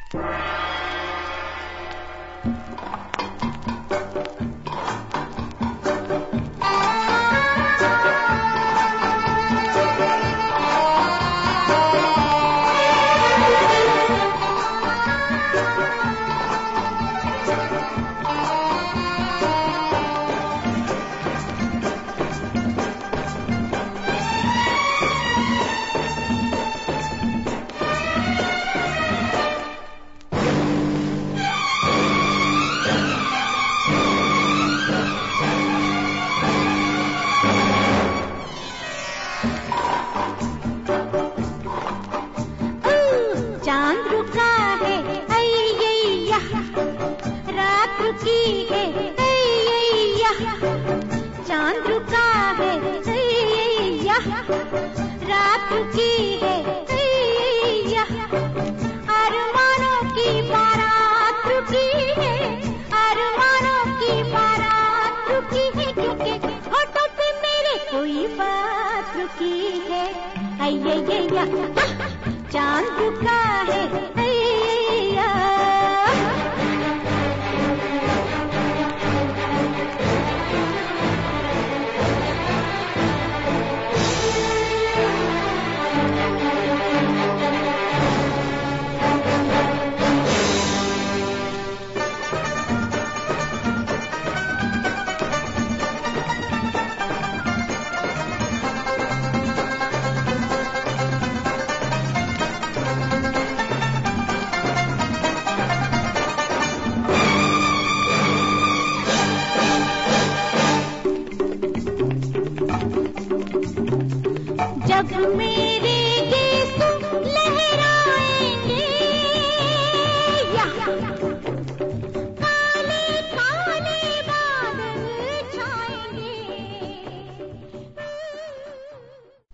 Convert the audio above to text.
चांद रुका है अय्या, रात रुकी है अय्या, चांद रुका है अय्या, रात रुकी है अय्या, अरमानों की बारात रुकी है, अरमानों की बारात रुकी है, क्योंकि होठों पे मेरे कोई बात रुकी है अय्या, चांद रुका